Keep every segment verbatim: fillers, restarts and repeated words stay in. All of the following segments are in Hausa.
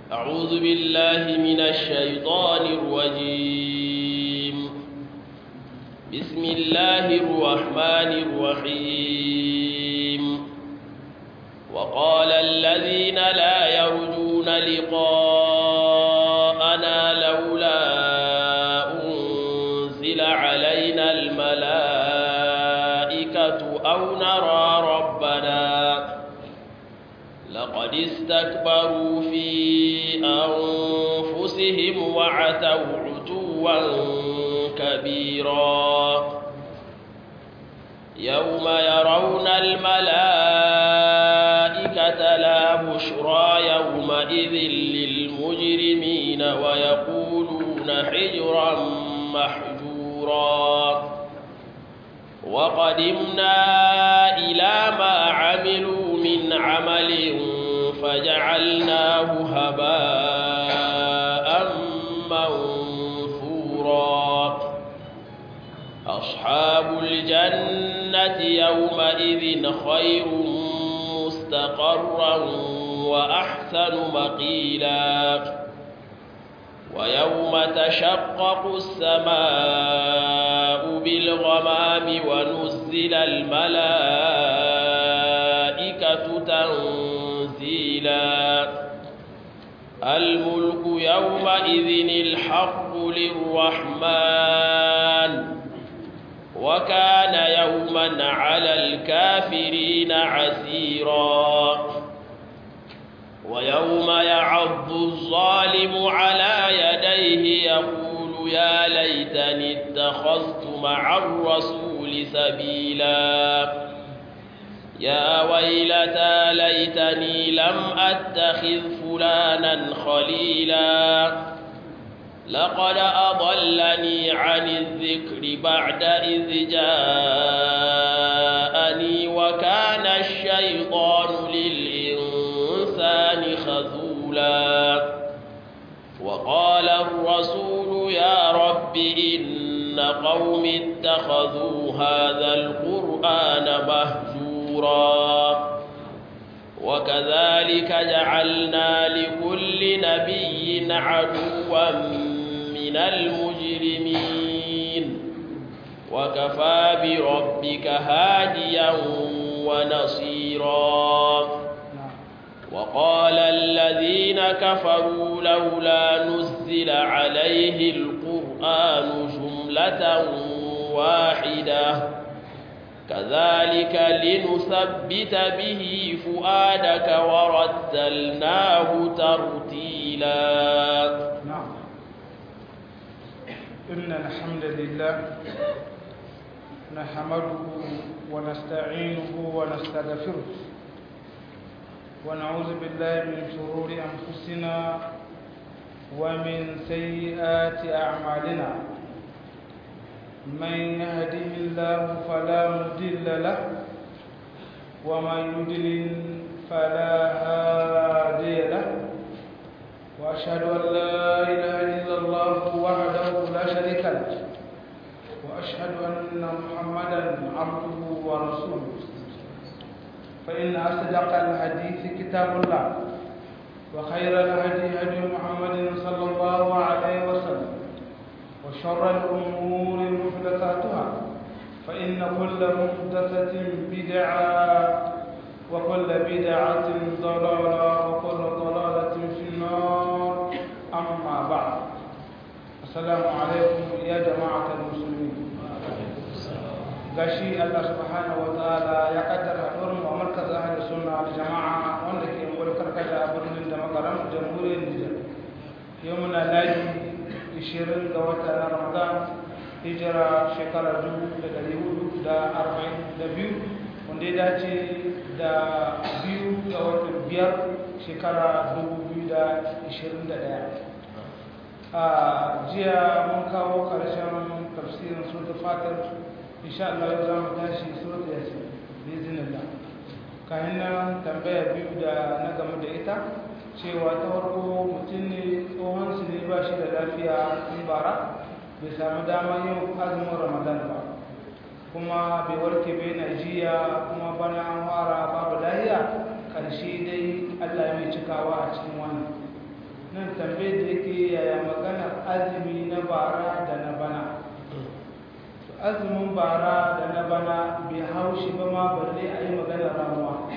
أعوذ بالله من الشيطان الرجيم بسم الله الرحمن الرحيم وقال الذين لا يرجون لقاءنا لولا أنزل علينا الملائكة أو نرى ربنا لقد استكبروا في أنفسهم وعتوا عتوا كبيرا يوم يرون الملائكة لا بشرى يومئذ للمجرمين ويقولون حجرا محجورا وقدمنا إلى ما عملوا من عمل فجعلناه هباء منثورا أصحاب الجنة يومئذ خير مستقرا وأحسن مقيلا ويوم تشقق السماء بالغمام ونزل الملائكة تنزيلا الملك يومئذ الحق للرحمن وكان يوما على الكافرين عسيرا ويوم يعض الظالم على يديه يقول يا ليتني اتخذت مع الرسول سبيلا يا ويلتى ليتني لم أتخذ فلانا خليلا لقد أضلني عن الذكر بعد إذ جاءني وكان الشيطان للإنسان خذولا وقال الرسول يا رب إن قوم اتخذوا هذا القرآن مهجورا وكذلك جعلنا لكل نبي عدوا من المجرمين وكفى بربك هاديا ونصيرا وقال الذين كفروا لولا نزل عليه القرآن جملة واحدة كذلك لنثبت به فؤادك ورتلناه ترتيلا نعم إن الحمد لله نحمده ونستعينه ونستغفره ونعوذ بالله من شرور أنفسنا ومن سيئات أعمالنا من يهده الله فلا مضل له ومن يضلل فلا هادي له وأشهد أن لا إله إلا الله وحده لا شريك له وأشهد أن محمدا عبده ورسوله فإن أصدق الحديث كتاب الله وخير الهدي هدي محمد صلى الله عليه وسلم وشر الأمور محدثاتها فإن كل محدثة بدعة وكل بدعة ضلالة وكل ضلالة في النار أما بعد السلام عليكم يا جماعة المسلمين gashi Allah subhanahu wa ta'ala ya kaddara haɗuwar mu a markazin ahli sunna da jama'a wanda ke yin karkata a birnin da makaram jamhuriyar Nijar yau muna laji ishirin ga wata na Ramadan hijira shekara dubu da ɗari hudu da arba'in da biyu wanda ya dace da biyu ga watan biyar shekara dubu biyu da ishirin da ɗaya a jiya mun kawo ƙarshen tafsirin suratul fatir insha Allah yau za mu tashi suratul yasin biiznillah kayan nan tambaya biyu da na game da ita cewa ta farko mutum ne tsohon su ne ba shi da lafiya tun bara bai samu damar yin azumin ramadan ba kuma bai warke bai na jiya kuma bana an fara babu lahiya karshe dai Allah ya mai cikawa a cikin wannan nan tambayar da yake yaya maganar azumi na bara da na bana. Azumin bara da na bana bai haushi ba ma balle a yi maganar ramuwa.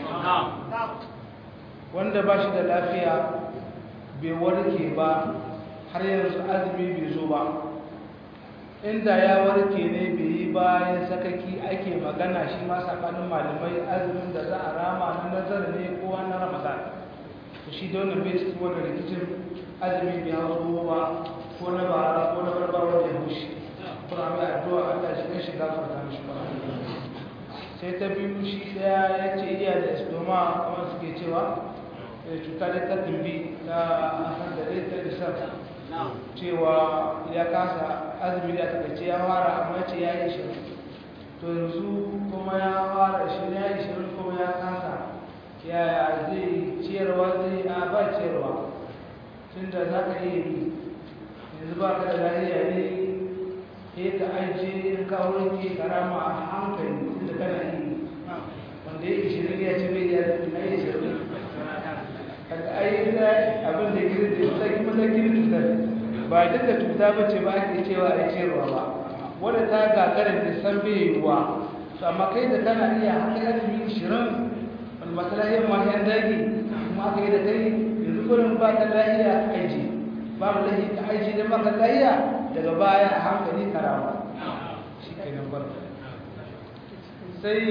Wanda ba shi da lafiya bai warke ba har yanzu azumi bai zo ba. Inda ya warke ne bai yi bayan sakaki ake magana shi ma tsakanin malamai azumin da za a rama na nazar ne ko na ramadan. To shi da wannan bai cikin wannan rikicin azumi bai hau ba ko na bara ko na barbawa da ya hushi. Kuna mai addu'a Allah shi kai shi gafarta mishi ba. Sai ta biyu shi daya ya ce iya da estoma kamar suke cewa cuta da ta tumbi ta asar da rai ta isar cewa ya kasa azumi da aka ce ya fara amma ce ya yi shirin. To yanzu kuma ya fara shi ya yi shirin kuma ya kasa ya zai ciyarwa zai a ba ciyarwa tun da za ka iya yi yanzu ba ka da lafiya ne ya ka ajiye in ka wurin karama a hankali tun da kana yi wanda ya yi shirin ya ce bai ya na yi shirin daga ayyuka abin da gidan da ya saki matakin cutar ba duk da cuta ba ce ba ake cewa a yi ciyarwa ba wadda ta gagarar da san bai yiwuwa to amma kai da kana iya haka azumi shirin wani masu lahiyar masu yan dagi kuma aka yi da kai yanzu kullum ba ka lahiya aiji babu lahi ka aiji da maka lahiya daga baya a hankali karawa shi ke nan bar sai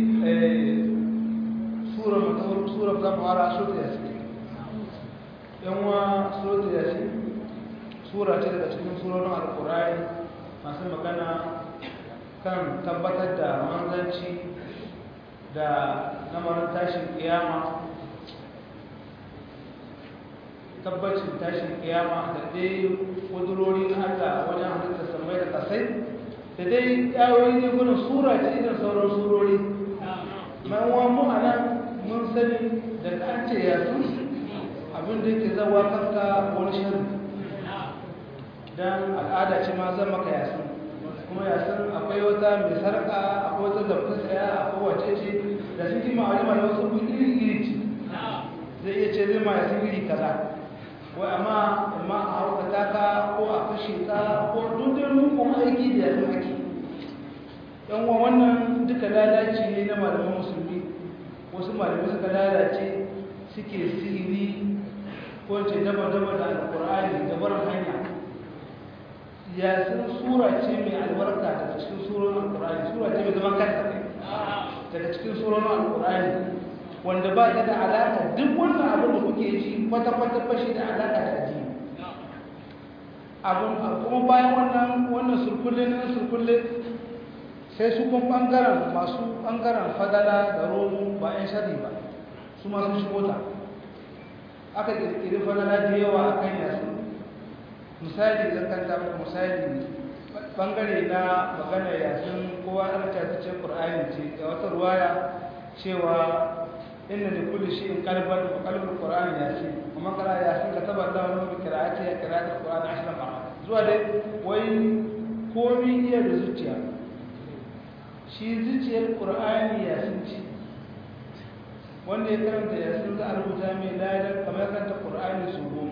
sura mutum sura ta fara sura yasin yanwa sura yasin sura ce daga cikin surorin alkur'ani masu magana kan tabbatar da manzanci da lamarin tashin kiyama tabbacin tashin kiyama da dai kudurori na Allah wajen halittar samai da kasai da dai yawoyi ne gudun sura ce irin sauran surori ma'uwa mu a nan mun sani da an ce yasu abin da yake zawa kanka wani shirin don al'ada ce ma zan maka yasu kuma yasun akwai wata mai sarƙa akwai wata zafi saya akwai wace ce da sun kima a wajen wasu iri iri ce zai iya ce zai ma yasun iri kaza wai amma amma a haukata ka ko a kashe ka ko dundun nukun aiki da yasun ake yan wa wannan duka lalaci ne na malaman musulmi wasu malamai suka lalace suke sihiri ko ce daba-daba da alkur'ani da barin hanya yasin sura ce mai albarka daga cikin surorin alkur'ani sura ce mai zaman kanta ne daga cikin surorin alkur'ani wanda ba ta da alaka duk wannan abin da kuke ji kwata-kwata bashi da alaka da addini abin kuma bayan wannan wannan surkulle na surkulle sai su kun bangaren masu bangaren fadala da romu ba 'yan shari ba su masu shigo ta aka kirkiri fadala da yawa a kan yasin misali zan kanta muku misali bangare na magana yasin kowa an ta ce qur'ani ce ga wata ruwaya cewa inna li kulli shay'in qalban wa qalbul qur'ani yasin kuma kara yasin ka tabbata wannan bi qira'ati ya qira'atul qur'ani ashran marrat zuwa dai wai komai iya da zuciya shi zuciyar qur'ani yasin ce wanda ya karanta yasin za a rubuta mai ladan kamar karanta qur'ani su goma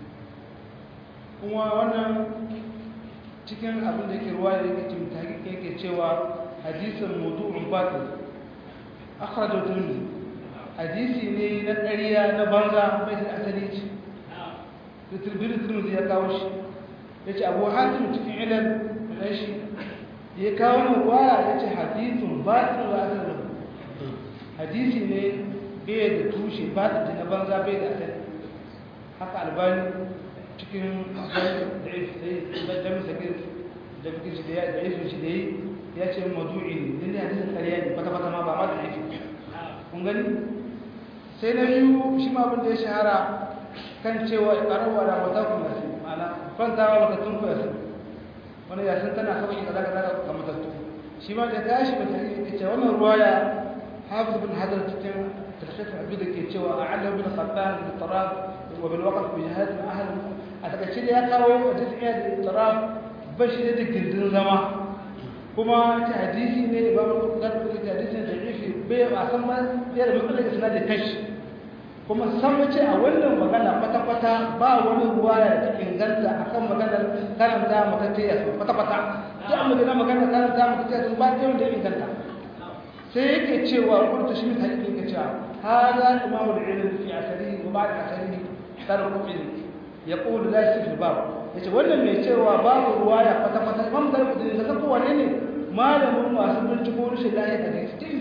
kuma wannan cikin abin da ke ruwa da yake cin tahqiq yake cewa hadisin mawdu'un batil akhrajahu tirmidhi hadisi ne na ƙarya na banza bai da asali ce da tirmidhi ya kawo shi yace Abu Hatim cikin ilal rashi ya kawo ruwaya yace hadisun batil wa asali hadisi ne bai da tushe batil na banza bai da asali haka albani cikin jami'in sakir da fikin shi da ya shi da yi ya ce madu'i ne din da hadisin ƙarya ne fata-fata ma ba ma da aiki kun gani sai na biyu shi ma abin da ya shahara kan cewa ƙararwa da wata kun yasi ma'ana kwantawa matattun ku yasi wani yasin tana sauƙi ka zaka zaka ga matattu shi ma da tashi ba ta yi ce wannan ruwaya hafiz bin hadar cikin tarshafin abu da ke cewa a alam bin khattan da tarab wa bil waqf bi jihad ahli a takaice da ya kawo a jismiya da tarab bashi da gindin zama kuma ta hadisi ne da babu garbu da hadisin da ifi bai a san ma ya da mutum da sanadin kashi kuma san mace a wannan magana kwata-kwata ba wani ruwaya da inganta akan maganar karanta matacce ya sun kwata-kwata duk amma da magana karanta matacce ya sun ba ta wanda ya inganta sai yake cewa kurtu shi ta yake cewa hada imamu da ilmi fi asari wa ba'da asari tarqu ilmi yaqulu la yasfi bab yace wannan mai cewa babu ruwaya kwata-kwata imam tarqu ilmi da ko wane ne malamin masu binciko rushe lafiya da cikin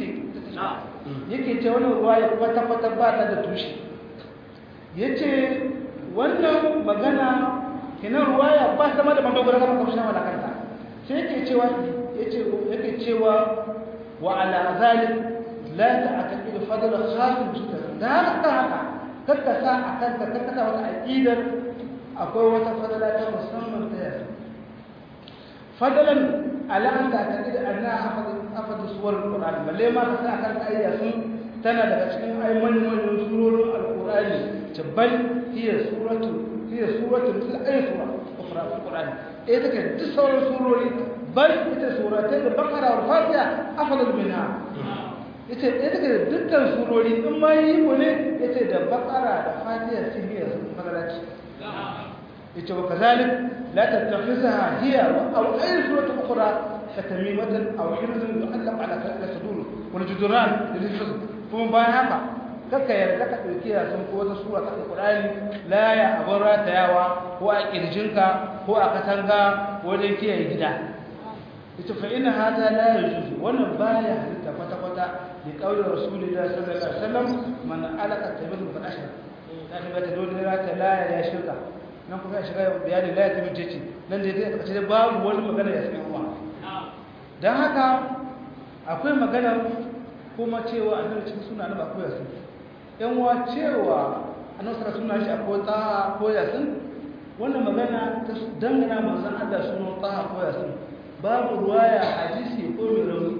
yake ce wannan ruwaya kwata-kwata ba ta da tushe yace wannan magana kina ruwaya ba ta ma da madogara kamar kamshin malakanta sai yake cewa yace yake cewa wa ala zalik la ta'taqid fadl khas jiddan da haka haka kakka sa akan ka kakka sa wata aqidar akwai wata fadala ta musamman ta yasa fadalan ala an ta'taqid anna hafaz hafaz suwar alquran balle ma ka sa akan ayya sun tana daga cikin ayman surorin alqurani bal hiya suratu hiya suratu al-ayat ukhra fi alquran eh take duk sauran surori bal ita suratai al-baqara wal fatiha afdal minha yace eh take dukkan surori in ma yi ko ne yace da baqara da fatiha sun yi magalaci yace wa kazalik la tattakhizaha hiya aw ay suratu ukhra katamimatan aw hirzun yu'allaq ala al-sudur wal juduran lil-hifz kuma bayan haka kaka yarda ka dauki yasin ko wata sura ta Qur'ani la ya abara ta yawa ko a kirjinka ko a katanga wajen kiyaye gida ita fa ina hada la yajuz wannan baya halitta kwata kwata bi qauli rasulullahi sallallahu alaihi wasallam man alaka tabidu fa ashra dan ba ta dole ra ta la ya shirka nan kuma ya shiga bayani la ya tabidu ce nan da ya kace babu wani magana ya sani kuma dan haka akwai magana kuma cewa annabi cikin suna na ba ko yasin yan wa cewa annabi suna shi akwai taha ko yasin wannan magana ta dangana manzon Allah sunan taha ko yasin babu ruwaya hadisi ko mai rauni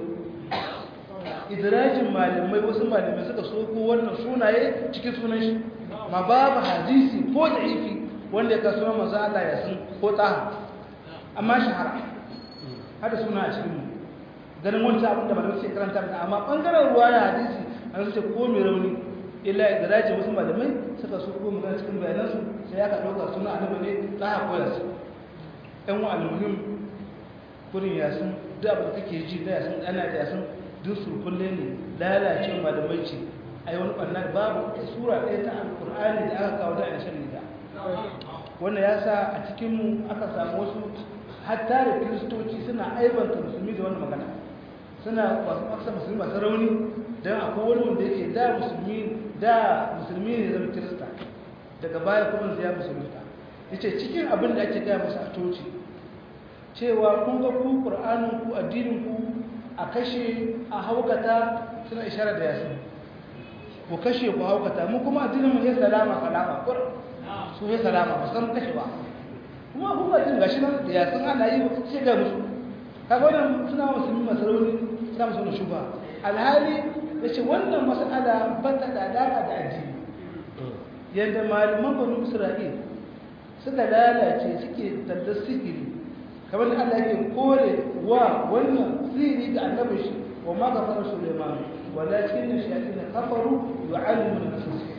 idrajin malamai wasu malamai suka soko wannan sunaye cikin sunan shi ma babu hadisi ko da'ifi wanda ya kaso manzon Allah yasin ko taha amma shahara hada suna a cikin ganin wancan abin da malamai suke karanta da amma bangaren ruwa da hadisi an su ce ko mai rauni illa idraji wasu malamai suka so ko magana cikin bayanansu sai aka dauka suna annabi ne ta koya su ɗan wa almuhim kurin yasin da abin kake ji da yasin ana da yasin duk surkulle ne lalace malamai ce ai wani bannan babu sura ɗaya ta alqur'ani da aka kawo da a shirin da wannan yasa a cikin mu aka samu wasu hatta da kristoci suna aibanta musulmi da wannan magana suna masu musulmi masu rauni don akwai wani wanda yake da musulmi da musulmi ne zama kirista daga baya kuma zai musulunta yace cikin abin da ake gaya masa a coci cewa kun ga ku qur'anin ku addinin ku a kashe a haukata suna isharar da yasin ku kashe ku haukata mu kuma addinin mu ya salama salama kur su ya salama ba san kashe ba kuma ku ga jin gashi nan da yasin ana yi sai ga musu kaga wannan suna musulmi masu rauni suna musu shuba alhali yace wannan mas'ala ba ta da alaka da addini yadda malaman banu Isra'il suka lalace suke tadda sihiri kamar Allah yake kore wa wannan sihiri ga annabi shi wa ma gafara Sulaiman walakin shayatin kafaru yu'allimuna an-nas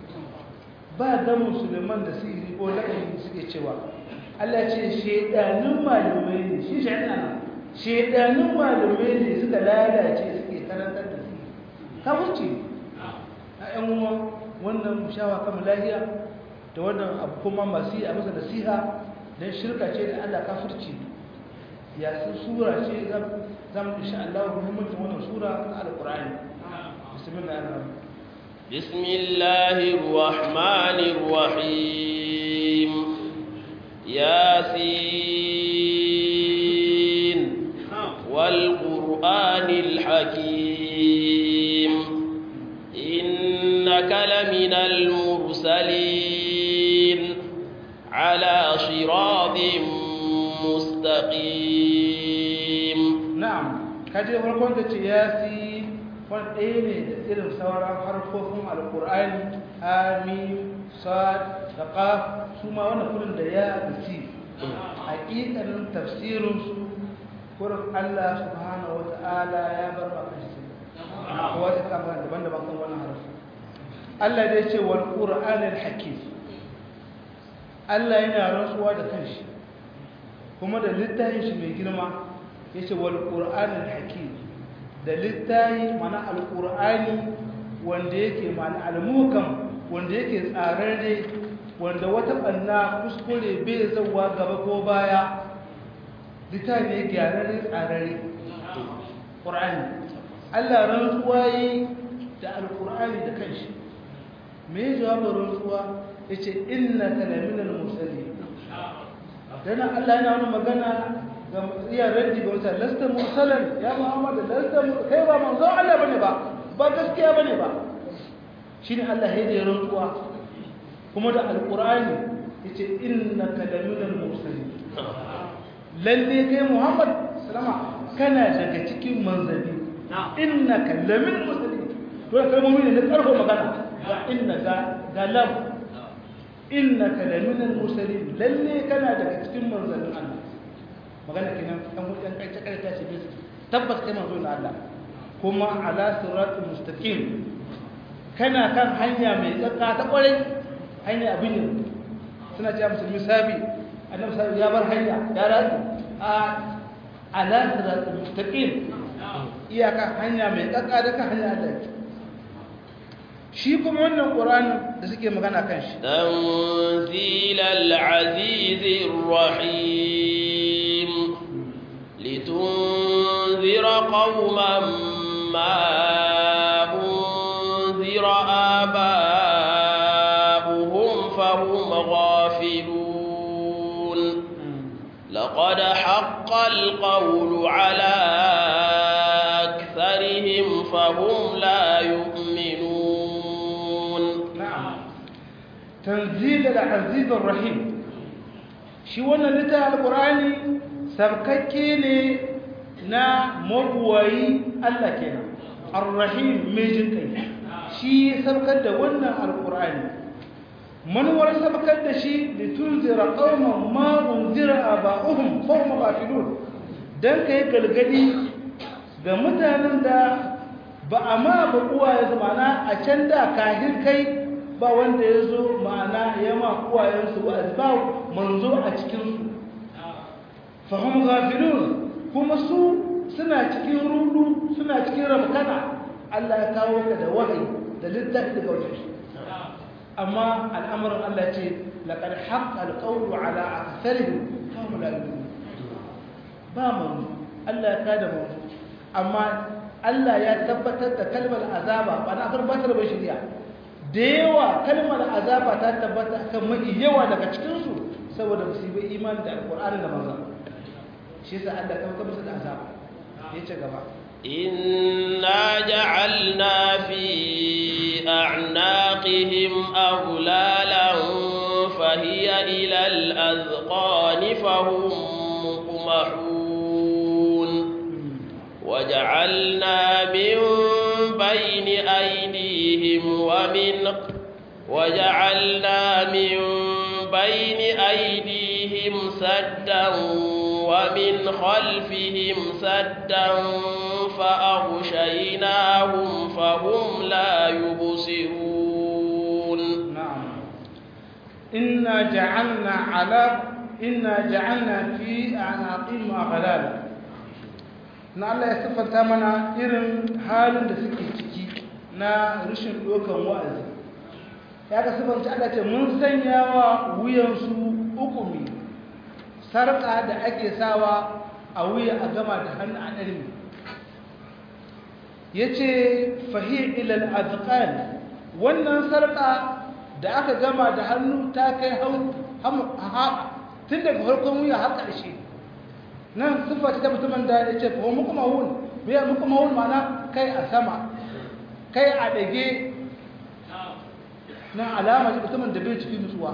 ba da musulman da sihiri ko lakabi suke cewa Allah ce shedanin malamai ne shi shedana shedanin malamai ne suka lalace suke karantar da sihiri kafirci a ƴan uwa wannan shawa kamar lahiya da wannan abu kuma masu yi a masa nasiha don shirka ce da Allah kafirci ya su sura ce zamu insha Allah muhimmancin wannan sura ta alqur'ani bismillahir bismillahir rahmanir rahim yasin wal qur'anil hakim innaka laminal mursalin على صراط مستقيم نعم kaje farkon da ce yasi wani ɗaya ne da irin sauran harfofin alƙur'ani amin sad da qaf su ma wannan kullun da ya bisi haƙiƙanin tafsirin su kurin Allah subhanahu wata'ala ya bar ba kashi ko wata kama daban-daban kan wannan harfi Allah dai ce wal qur'anil hakim Allah yana rantsuwa da kanshi kuma da littafin shi mai girma yace wal qur'anil hakim da littafi mana alqur'ani wanda yake mana almuhkam wanda yake tsararre wanda wata banna kuskure bai zawa gaba ko baya littafi ne gyararre tsararre qur'ani Allah rantsuwa yi da alqur'ani da kanshi me jawabin rantsuwa yace innaka laminal mursalin dan Allah yana wani magana ga iya raddi ga wata lasta mursalan ya Muhammad lasta kai ba manzo Allah bane ba ba gaskiya bane ba shine Allah ya yi rantsuwa kuma da alqur'ani yace innaka laminal mursalin lalle kai Muhammad sallama kana daga cikin manzali innaka laminal mursalin to kalmomi ne na karfo magana ga innaka galam innaka laminal mursalin lalle kana daga cikin manzalin Allah magana kenan dan hujjan kai ta kai ta ce bis tabbas kai manzo na Allah kuma ala siratul mustaqim kana kan hanya mai tsaka ta kwarai hanya abin suna cewa musulmi sabi annabi sabi ya bar hanya ya rasu a ala siratul mustaqim iyaka hanya mai tsaka da kan hanya Allah shi kuma wannan qur'ani da suke magana kan shi tanzilal azizir rahim litunzira qauman ma unzira aba'uhum fahum ghafilun laqad haqqal qawlu ala aktharihim fahum la yu'minun tanzil al-aziz ar-rahim shi wannan littafin alqur'ani sabkakke ne na mabuwayi Allah kenan ar-rahim mai jin kai shi sabkar da wannan alqur'ani manuwar sabkar da shi litunzira qauman ma unzira aba'uhum fahum ghafilun dan kai galgadi ga mutanen da ba a ma ba uwaye ma'ana a can da kahir kai ba wanda ya zo ma'ana ya ma uwayensu ba ba manzo a cikinsu fahim gafilun kuma su suna cikin rudu suna cikin ramkana Allah ya kawo ka da wahayi da littafi daga wajen shi amma al'amuran Allah ce laqad haqqa al-qawlu ala aktharihim fahum la yu'minun ba manzo Allah ya kada manzo amma Allah ya tabbatar da kalmar azaba ba na karbatar ba shari'a da yawa kalmar azaba ta tabbata kan mai yawa daga cikinsu saboda musibar imani da alkur'ani da manzo shi yasa Allah kan kamsa da azaba yace gaba inna ja'alna fi a'naqihim aghlalan fahiya ila al-azqani fahum muqmahun وجعلنا من بين أيديهم ومن وجعلنا من بين أيديهم سدا ومن خلفهم سدا فأغشيناهم فهم لا يبصرون نعم إنا جعلنا على إنا جعلنا في أعناقهم أغلالا na Allah ya siffanta mana irin halin da suke ciki na rashin dokan wa'azi ya ga siffanta Allah ce mun sanya wa wuyansu hukumi sarƙa da ake sawa a wuya a gama da hannu a ɗari ya ce fahim ilal azqan wannan sarƙa da aka gama da hannu ta kai haɓa tun daga farkon wuya har ƙarshe nan siffa ta mutumin da ya ce fa muku mahun biya muku mahun mana kai a sama kai a dage nan alama ce mutumin da bai cikin nutsuwa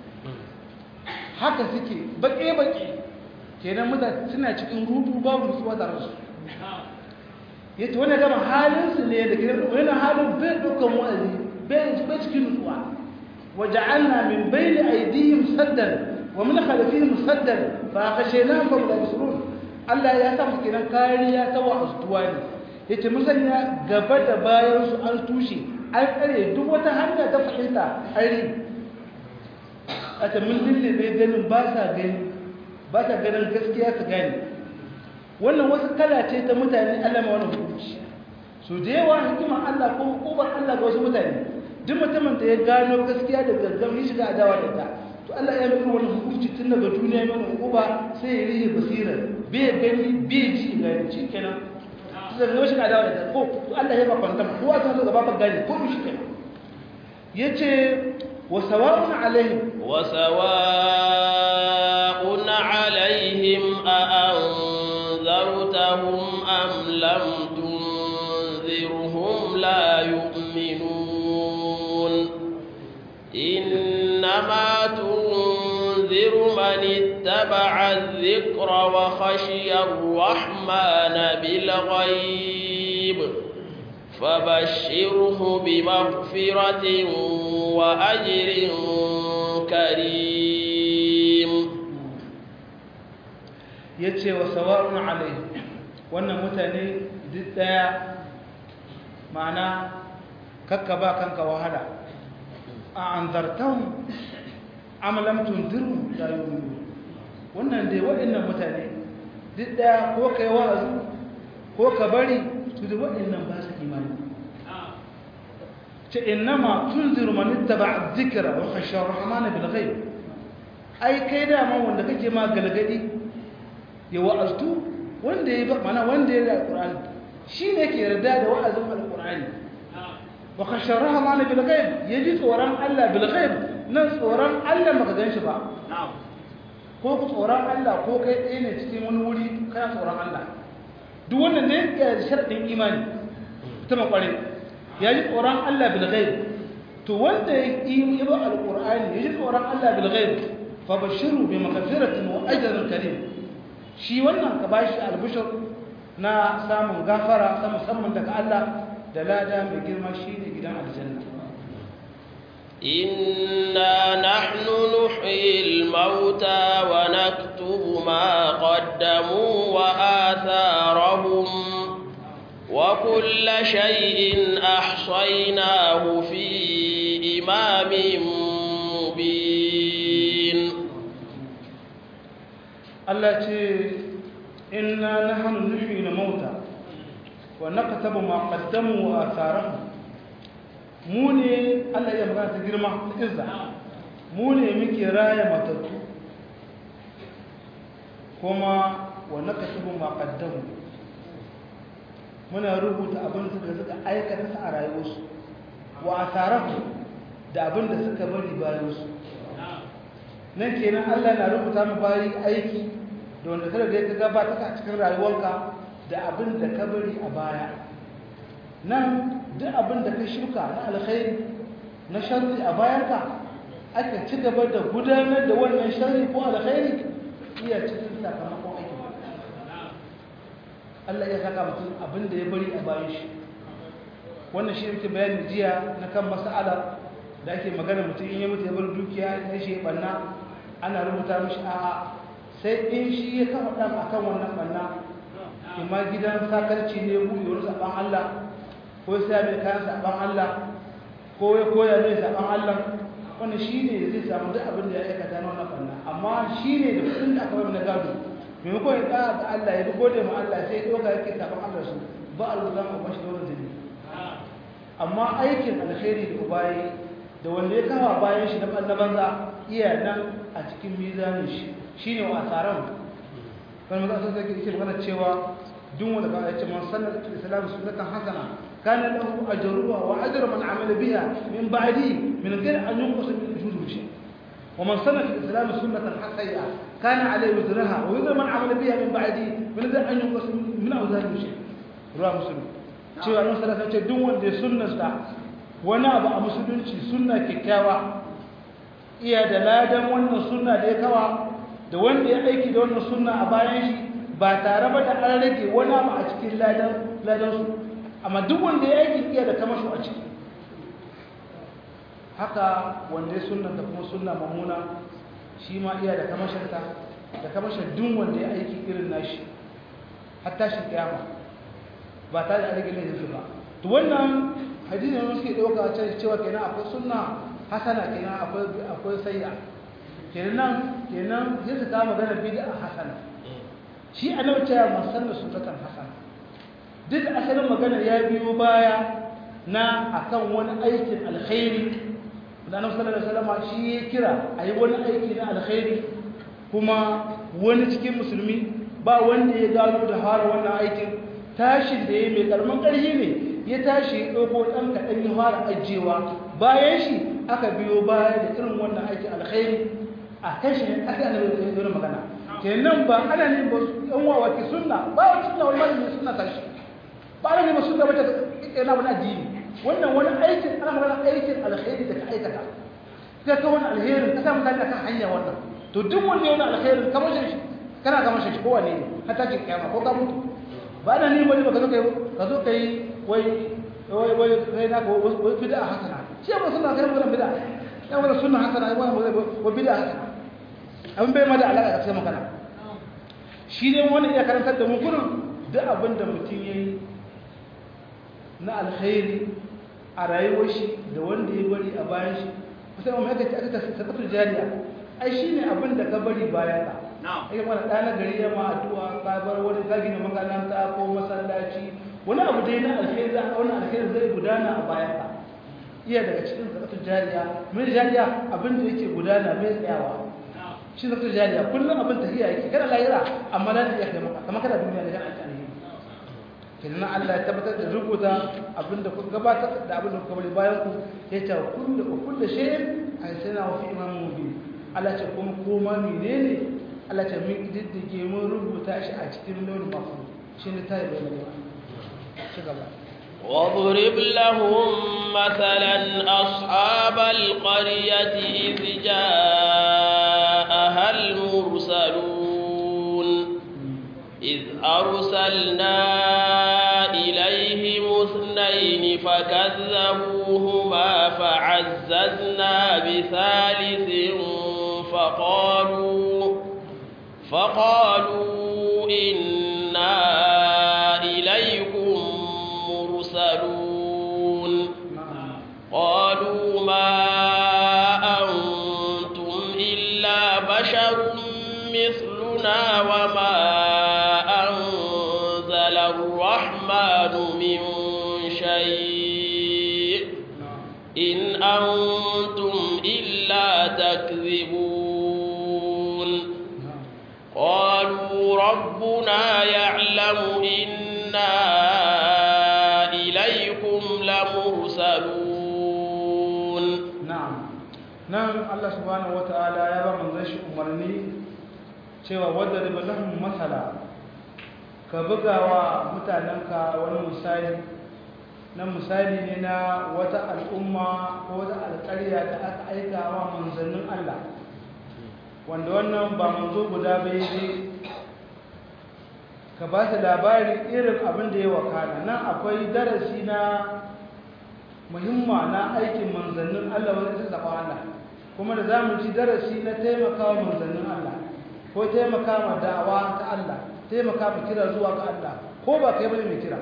haka suke baƙe baƙe kenan mutane suna cikin rudu babu nutsuwa da rasu yace wannan gama halin su ne da kenan wannan halin bai dukkan wa'azi bai cikin nutsuwa waja'alna min bayni aydihim saddan ومن خلفهم مسدد فاخشيناهم فهم لا يبصرون Allah ya sa kenan kariya ta wa'azuwa ne yace musanya gaba da bayan su an tushe an tsare duk wata hanya ta fahimta ari a ta mun lullube ganin ba sa gani ba sa ganin gaskiya su gani wannan wasu kala ce ta mutane Allah ma wannan hukunci su da yawa hikimar Allah ko hukumar Allah ga wasu mutane duk mutumin da ya gano gaskiya da gaggawa ya shiga adawa da ta to Allah ya nuna wannan hukunci tun daga duniya mai hukuma sai ya rihe basira bai gani bai ji gani shikenan sai ga shiga adawa da ta ko to Allah ya ba kwanta ko a san gaba ba gani ko shi kenan yace wa sawa'un alaihim wa sawa'un alaihim a anzartahum am lam tunzirhum la yu'minun innama tunziru man ittaba'a adh-dhikra wa khashiya ar-rahmana bil ghaib فبشره بمغفرة وأجر كريم yace wa sawa'un alaihi wannan mutane duk daya ma'ana kakka ba kanka wahala a anzartahum am lam tunziru la yu'minu wannan dai waɗannan mutane duk daya ko kai wa'azi ko ka bari su da waɗannan ba su imani ce innama tunziru man ittaba'a dhikra wa khashiya ar-rahmana bil ghaib ai kai da ma wanda kake ma galgadi ya wa'aztu wanda ya mana wanda ya alqur'ani shine yake yarda da wa'azin alqur'ani wa khashiya ar-rahmana bil ghaib yaji tsoron Allah bil ghaib nan tsoron Allah maka ganshi ba ko ku tsoron Allah ko kai tsaye ne cikin wani wuri kana tsoron Allah duk wannan ne ya sharadin imani ta makware ya ji tsoron Allah bil ghaib to wanda ya yi ba alqur'ani ya ji tsoron Allah bil ghaib fa bashiru bi maghfiratin wa ajrin karim shi wannan ka bashi albishir na samun gafara ta musamman daga Allah da lada mai girma shine gidan aljanna إنا نحن نحيي الموتى ونكتب ما قدموا وآثارهم وكل شيء أحصيناه في إمام مبين التي إنا نحن نحيي الموتى ونكتب ما قدموا وآثارهم mu ne Allah ya magana ta girma ta izza mu ne muke raya matattu kuma wa nakatubu ma qaddamu muna rubuta abin da suka aikata a rayuwarsu wa asarahu da abin da suka bari bayan su nan kenan Allah na rubuta mu bayi aiki da wanda kada da ka gabata a cikin rayuwarka da abin da ka bari a baya nan duk abin da ka shuka na alkhairi na sharri a bayanka aka ci gaba da gudanar da wannan sharri ko alkhairi iya cikin sakamakon aiki Allah ya saka mutum abin da ya bari a bayan shi wannan shi yake bayani jiya na kan mas'ala da ake magana mutum in ya mutu ya bar dukiya ya shi banna ana rubuta mishi a'a sai in shi ya kafa dan akan wannan banna kuma gidan sakarci ne buɗe wani saban Allah ko sai mai kayan saban Allah ko ya koya mai saban Allah wannan shine zai samu duk abin da ya aikata na wannan banna amma shine da kudin da aka bar na gado maimakon ya tsaya ga Allah ya bi gode ma Allah sai ya doka yake saban Allah su ba alwala ma bashi da wannan jini amma aikin alkhairi da ubayi da wanda ya kawo bayan shi na banza iya nan a cikin mizanin shi shine wa asaran kan maza sai yake magana cewa duk wanda ba ya ce man sallar islam sunnatan hasana kana lahu ajruha wa ajru man amila biha min ba'di min ghayr an yunqas min ujurihi shay wa man sanna fi islam sunnatan hasana kana alayhi wizraha wa wizru man amila biha min ba'di min ghayr an yunqas min awzarihi shay ruwa muslim cewa nan sallallahu alaihi duk wanda ya sunnasta wani abu a musulunci sunna kikkiawa iya da ladan wannan sunna da ya kawa da wanda ya aiki da wannan sunna a bayan shi ba tare ba da an rage wani abu a cikin ladansu amma duk wanda ya aiki iya da kamasho a ciki haka wanda ya sunna da kuma sunna mamuna shi ma iya da kamashinta da kamashin duk wanda ya aiki irin nashi hatta shi kiyama ba tare da rage laifin ba to wannan hadisi ne suke dauka cewa kenan akwai sunna hasana kenan akwai akwai sayya kenan kenan sai su kama magana bid'a hasana shi annabi cewa masanna sunnatan hasana duk asalin magana ya biyo baya na akan wani aikin alkhairi da annabi sallallahu alaihi wasallam shi ya kira ayi wani aiki na alkhairi kuma wani cikin musulmi ba wanda ya gano da fara wannan aikin tashin da yayi mai karman ƙarfi ne ya tashi ya dauko dan kadan ya fara ajewa bayan shi aka biyo baya da irin wannan aikin alkhairi a kan shi aka annabi ya yi magana kenan ba ana ne ba yan wawa ki sunna ba wani sunna wani malami sunna tashi ba ana ne ba sunna ba ta yana wani addini wannan wani aikin ana magana aikin alkhairi da ka aikata sai ka wani alheri ka samu kanka kan hanya wannan to duk wanda ya wani alkhairin kamar shi kana kamar shi ko wane ne har ta ce kiyama ko ka mutu ba ana ne ba ka zo kai ka zo kai wai wai wai kai na ko wai bid'a hasana shi ba sunna kai wannan bid'a ya wala sunna hasana wai wai bid'a hasana abin bai ma da alaka da sai magana shi ne wani iya karantar da mu kullum duk abin da mutum yayi na alkhairi a rayuwar shi da wanda ya bari a bayan shi kusan mu haka aka tafi sakatul jariya ai shine abin da ka bari bayan ka ai mana dana gari ya ma addu'a ka bar wani ka gina makaranta ko masallaci wani abu dai na alkhairi za wani alkhairi zai gudana a bayan ka iya daga cikin sakatul jariya mai jariya abin da yake gudana mai tsayawa shi sakatul jariya kullum abin tafiya yake kana lahira amma lan ya kai maka kamar kana duniya da kan alkhairi kenan Allah ya tabbatar da rubuta abinda kuka gabatar da abinda kuka bari bayan ku ya ce kullu wa kullu shay'in ahsana wa fi imamin mubin Allah ce kuma koma menene Allah ce mun diddige mun rubuta shi a cikin launin mahfuz shine tayi bayan ci gaba واضرب لهم مثلا أصحاب القرية إذ جاءها المرسلون إذ أرسلنا إليهم اثنين فكذبوهما فعززنا بثالث فقالوا فقالوا إنا إليكم مرسلون قالوا ما أنتم إلا بشر مثلنا وما الرحمن من شيء إن أنتم إلا تكذبون قالوا ربنا يعلم إنا إليكم لمرسلون نعم نعم الله سبحانه وتعالى يبا من ذي أمرني cewa wadda da lahum masala ka buga wa mutanenka wani misali na misali ne na wata al'umma ko wata alƙarya da aka aika wa manzannin Allah wanda wannan ba manzo guda bai je ka ba su labari irin abin da ya wakana nan akwai darasi na muhimma na aikin manzannin Allah wanda ta saba Allah kuma da zamu ji darasi na taimakawa manzannin Allah ko taimaka ma da'awa ta Allah taimaka ma kira zuwa ga Allah ko ba kai bane mai kira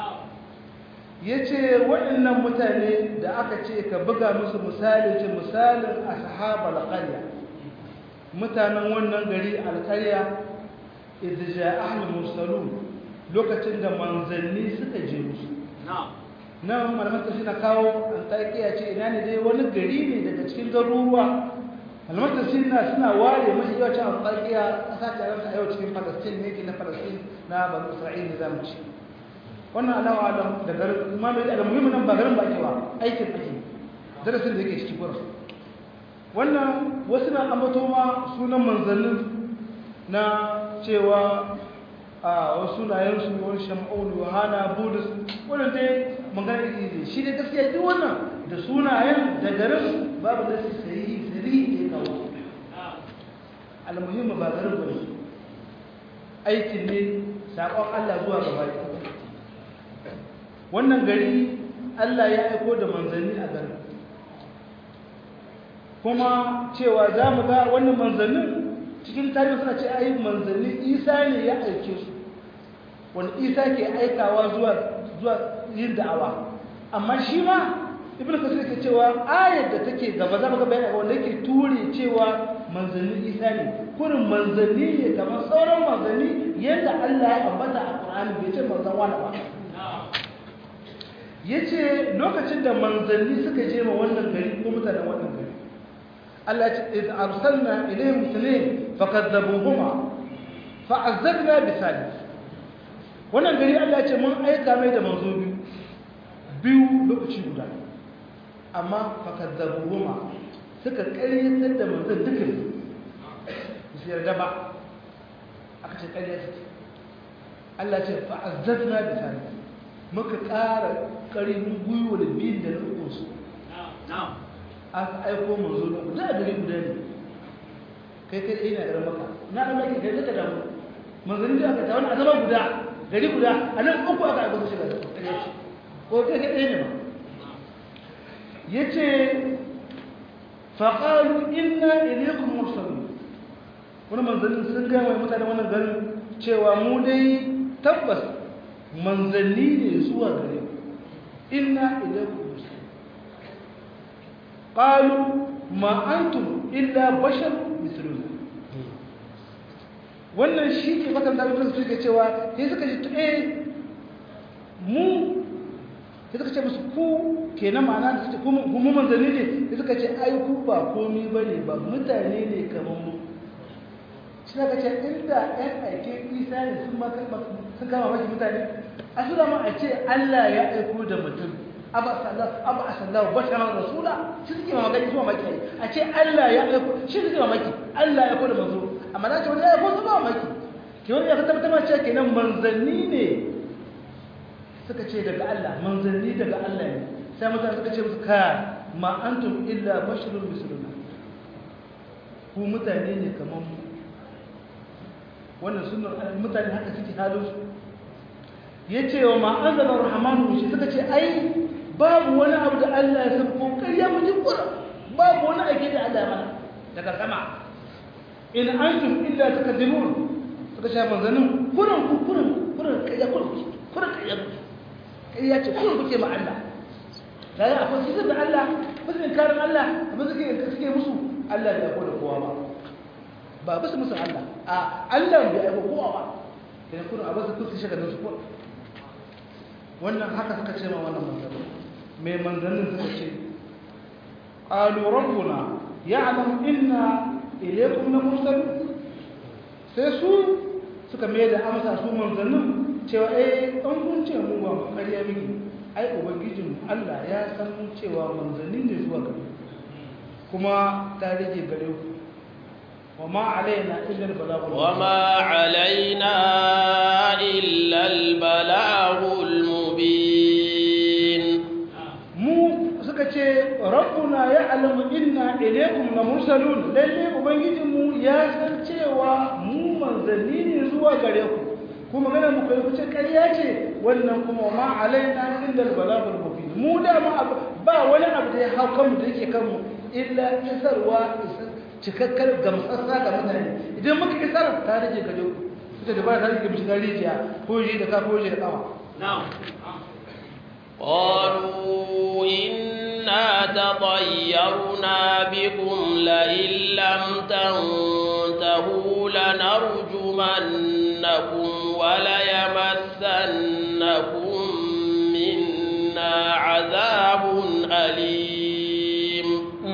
yace waɗannan mutane da aka ce ka buga musu misali ce misalin ashabul qarya mutanen wannan gari alqarya idza ja'ahul mursalun lokacin da manzanni suka je musu nan malaman ta suna kawo an taƙiya ce ina ne dai wani gari ne daga cikin garuruwa malaman ta suna suna ware mashi yawancin an taƙiya ƙasa ta ranta yau cikin Palestine ne ke na Palestine na Banu Isra'ila za mu ci wannan alawa alam da garin imamu da muhimmin nan ba garin ba ake ba aikin ake darasin da yake ciki gurin wannan wasu na ambato ma sunan manzannin na cewa a wasu sunayensu wani shamun yohana budus wannan dai magana ne shi dai gaskiya duk wannan da sunayen da garin babu da su sayi sirri da kawo almuhimmi ba garin bane aikin ne sakon Allah zuwa gaba wannan gari Allah ya aiko da manzanni a garin kuma cewa za mu ga wannan manzannin cikin tarihi suna ce ayi manzanni Isa ne ya aike su wanda Isa ke aikawa zuwa zuwa yin da'awa amma shi ma ibn kasir ke cewa ayar da take gaba za mu ga bayani wanda yake ture cewa manzanni isa ne kurin manzanni ne kamar sauran manzanni yadda Allah ya ambata a Qur'ani bai ce manzan wani ba yace lokacin da manzanni suka je ma wannan gari ko mutanen wannan gari Allah ya ce id arsalna ilayhim ithnayn fakadzabuhuma fa'azzabna bisalih wannan gari Allah ya ce mun aika mai da manzo biyu biyu lokaci guda amma fakadzabuhuma suka ƙaryatar da manzon dukkan su yarda ba aka ce ƙaryata Allah ce fa'azzabna bisalih muka ƙara ƙarin gwiwa da biyun da na ukunsu aka aiko manzo na guda a gari guda ne kai kai ɗaya na ɗarar maka na ɗan maki kai zaka damu manzanni da aka ta wani azaba guda gari guda a nan uku aka aiko su shiga da ƙarya ce ko kai kai ɗaya ne ma ya ce faƙalu inna ilaikum mursalun wani manzannin sun gaya mai mutane wannan garin cewa mu dai tabbas manzanni ne zuwa gare ku inna ilaikum mursalun qalu ma antum illa bashar mithluna wannan shi ke bakan da ibn suke cewa sai suka ji eh mu sai suka ce musu ku kenan ma'ana da suke kuma mu manzanni ne sai suka ce ai ku ba komai bane ba mutane ne kaman mu shi ka ce inda ɗan aike isa ne sun maka sun kama maki mutane a su ma a ce Allah ya aiko da mutum abu a sallahu basharar rasula shi suke mamaki su mamaki a ce Allah ya aiko shi suke mamaki Allah ya aiko da manzo amma na ce wani ya aiko su mamaki ke wani ya ka tabbatar ma ce kenan manzanni ne suka ce daga Allah manzanni daga Allah ne sai mutane suka ce musu ka ma antum illa basharun misluna ku mutane ne kamar mu wannan sunnar mutane haka suke halin su yace wa ma anzala rahmanu shi suka ce ai babu wani abu da Allah ya san kokari ya muji kura babu wani ake da Allah mana daga sama in antum illa takadibun suka ce manzanin kuran ku kuran kuran kai ya kuran kuran kai ya kai ya ce kuran kuke ma Allah kaga akwai sirrin da Allah musu karin Allah abin suke suke musu Allah bai aiko da kowa ba ba ba su musu Allah a Allah bai aiko kowa ba sai kuran abin su kusa shiga da su ko wannan haka suka ce ma wannan manzanni mai manzannin suka ce qalu rabbuna ya'lamu inna ilaykum lamursalun sai su suka mai da amsa su manzannin cewa eh an kun ce mu ba kariya miki ai ubangijin Allah ya san cewa manzanni ne zuwa gare kuma ta rage gare ku وما علينا إلا البلاغ وما علينا إلا البلاغ المبين مو سكتي ربنا يعلم إنا إليكم لمرسلون للي أبنجدهم يا سنتيوا مو منزلين زوا غريكم kuma gana mu kai kuce kariya ce wannan kuma ma alaina illa albalagul mubin mu da ba wani abu da ya hau kanmu da yake kanmu illa isarwa cikakkar gamsassa ga mutane idan muka isar ta rage gare ku suka da ba ta rage mishi rijiya ko ji da ka ko ji da kama na'am qalu inna tatayyarna bikum la illam tantahu lanarjumannakum wa la yamassannakum minna adhabun alim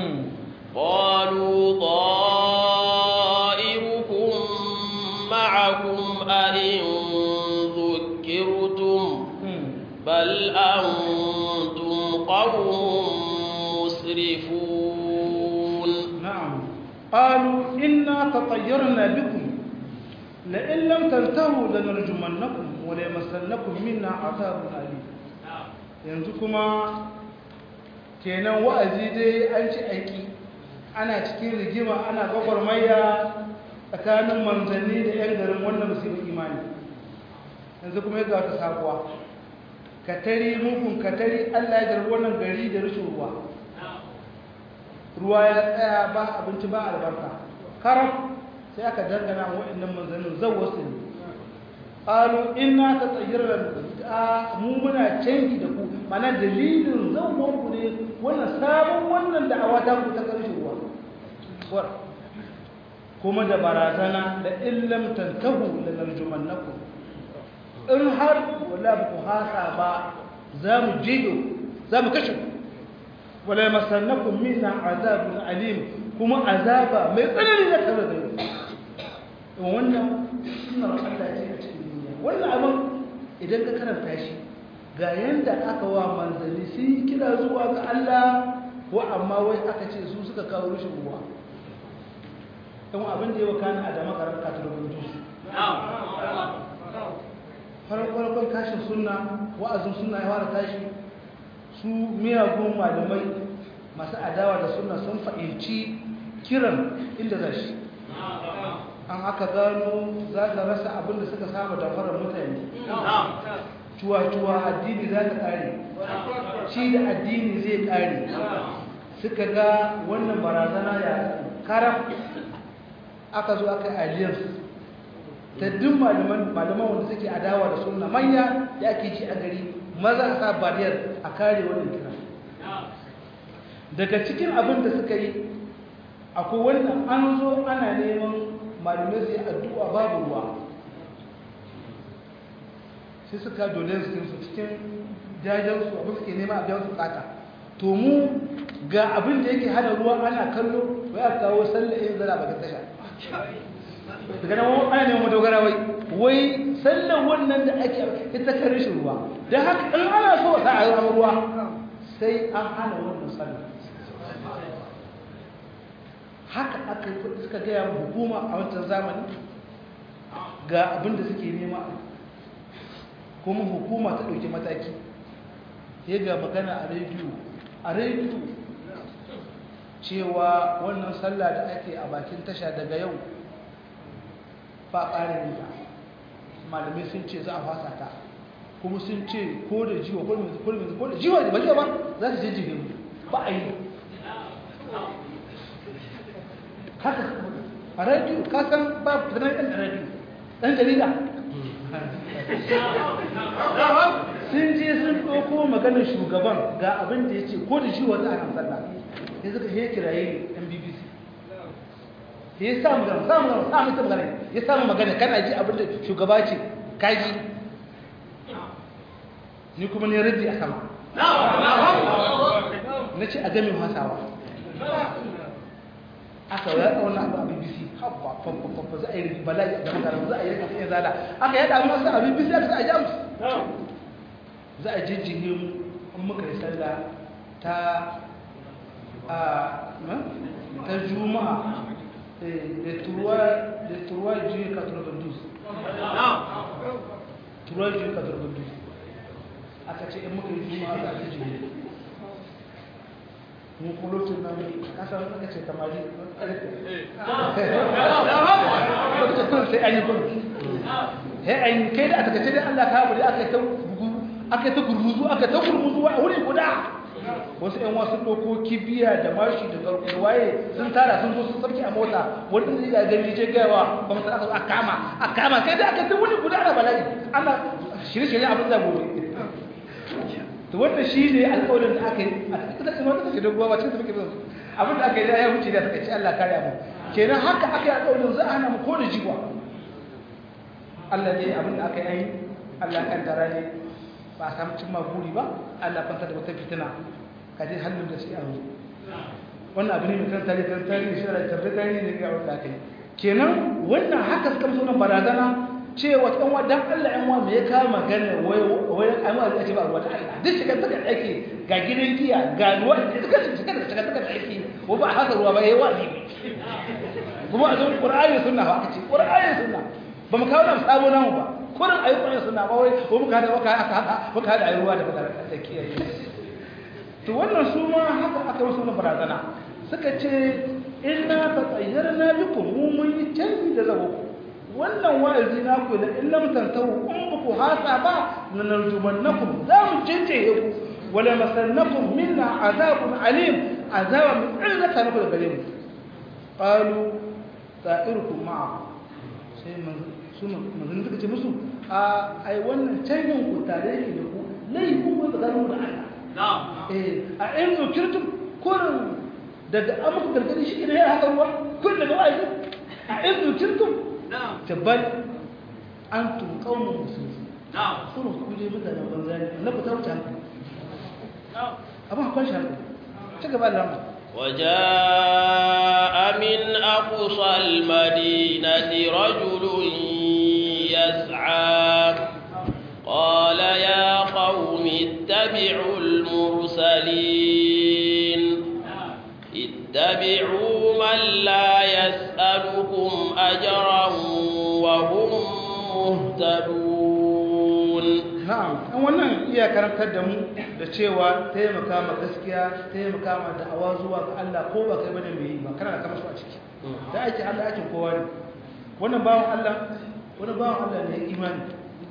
qalu طائركم معكم أئن ذكرتم بل أنتم قوم مسرفون نعم قالوا إنا تطيرنا بكم لئن لم تنتهوا لنرجمنكم وليمسنكم منا عذاب أليم ينزكما kenan wa'azi dai an ci aiki ana cikin rigima ana gwagwarmaya tsakanin manzanni da 'yan garin wannan musulun imani yanzu kuma ya ta sabuwa katari mugun katari Allah ya garbi wannan gari da rashin ruwa ruwa ya tsaya ba abinci ba albarka karaf sai aka dangana waɗannan manzannin zawwasu ne qalu inna tatayyarna mu muna canji da ku mana dalilin zangon ku ne wannan sabon wannan da awata ku ta karshe ruwa kuma da barazana da illam tantahu lanarjumannakum in har wala ku hasa ba za mu jido za mu kashe ku wala masannakum minna azabun alim kuma azaba mai tsanani da tare da ku wannan sunnar Allah ce a cikin duniya wannan abin idan ka karanta shi ga yanda aka wa manzanni sun kira zuwa ga Allah wa amma wai aka ce su suka kawo rushin ruwa dan abin da ya wakana a da makarar katurun dusu farkon tashin sunna wa'azin sunna ya fara tashi su miyagun malamai masu adawa da sunna sun fahimci kiran inda za shi an aka gano za ta rasa abin da suka saba da farar mutane cuwa-cuwa addini za ta kare shi da addini zai kare suka ga wannan barazana ya karam aka zo aka yi alliance ta duk malaman wanda suke adawa da sunna manya da ake ci a gari maza a sa bariyar a kare wannan kira daga cikin abin da suka yi akwai wannan an zo ana neman malamai su yi addu'a babu ruwa sai suka dole su cikin jajensu abin suke nema a biyan su kata to mu ga abin da yake hana ruwa ana kallo wai a kawo sallah yin zara bakin tasha daga nan ana neman madogara wai wai sallar wannan da ake ita kan rashin ruwa don haka in ana so sa a yi ruwa sai an hana wannan sallar haka aka yi suka gaya hukuma a wancan zamani ga abin da suke nema kuma hukuma ta ɗauki mataki ya ga magana a rediyo a rediyo cewa wannan sallah da ake a bakin tasha daga yau ba ƙarin da malamai sun ce za a fasa ta kuma sun ce ko da jiwa ko da jiwa da ba jiwa ba za su jijjige mu ba a yi haka a rediyo kasan ba fitanar ɗan rediyo ɗan jarida sun je sun ɗauko maganar shugaban ga abin da ya ce ko da jiwa za a kan sallah ya suka he kiraye ɗan B B C ya samu magana samu magana samu ita magana ya samu magana kana ji abin da shugaba ce kaji ni kuma ne raddi a sama na ce a gamin hasawa aka yada wannan abu a B B C habba fanfanfanfa za a yi bala'i da magana za a yi rikata yin zala aka yada masu a B B C aka sa a jamus za a jijjige mu in muka yi sallah ta a ta juma'a da turuwa juye katarbandus turuwa juye katarbandus aka ce in muka yi juma'a za a jijjige mu kulotun nan kasar aka ce tamari sai an yi gudu sai an yi kai da a takace dai Allah ka haɓari aka yi ta bugu aka yi ta gurmuzu aka yi ta gurmuzu a wuri guda wasu ‘yan wasu ɗauko kibiya da mashi da garkuwaye sun tara sun zo sun sarki a mota wani zai ga gani je gawa ba mutum aka zo a kama a kama kai da aka yi ta wuri guda ana bala'i ana shirye-shirye abin da gobe to wannan shi ne alƙawarin da aka yi a cikin kasar wata kashe doguwa ba cikin su muke bin abin da aka yi ya wuce da suka ce Allah kare mu kenan haka aka yi alƙawarin za a hana mu ko da jiwa Allah ne abin da aka yi Allah kan tara ne ba a samu cimma buri ba Allah kwanta da wata fitina ka je hannun da shi a yanzu wannan abu ne mai kan tare kan tare shi da tabbata ne ga wanda aka yi kenan wannan haka suka musu wannan barazana cewa ɗan wadan Allah ɗan wa mai ya kawo magana wai an wa zai ce ba ruwa ta Allah duk shigar ta ake ga gidan giya ga ruwa da suka shigar da shigar ta ake ko ba haka ruwa ba yayi wani kuma a zuwa Qur'ani sunna ba aka ce Qur'ani sunna ba mu kawo nan sabo namu ba kurin ayi Qur'ani sunna ba wai ko muka da muka aka haka muka da ayi ruwa da fadar ta kiyaye to wannan su ma haka aka wasu na barazana suka ce inna tatayyarna bikum mun yi canji da zabo wannan wa'azi na ku da in lam tantahu in ba ku hasa ba nanarjumannakum za mu cince ku wala masannakum minna azabun alim azaba min illata naku da gare mu qalu ta'irukum ma'a sai mun suna mun suka ce musu a ai wannan canjin ku tare ne da ku lai ku da zanu da Allah eh a in zukirtum kurin daga amku gargadi shi ne ya haka ruwa kurin daga wa'azi a in zukirtum tabbal antum qaumun muslimin na'am kurin ku je mutanen banza ne na fita wuta na'am abin akwai shi ci gaba da rama وجاء من أقصى المدينة رجل يسعى قال يا قوم اتبعوا المرسلين اتبعوا من لا يسألكم أجرا وهم مهتدون na'am an wannan iya karantar da mu da cewa taimaka ma gaskiya taimaka ma da'awa zuwa ga Allah ko ba kai bane mai yi ba kana da kamar su a ciki da ake Allah ake kowa ne wannan bawon Allah wannan bawon Allah ne imani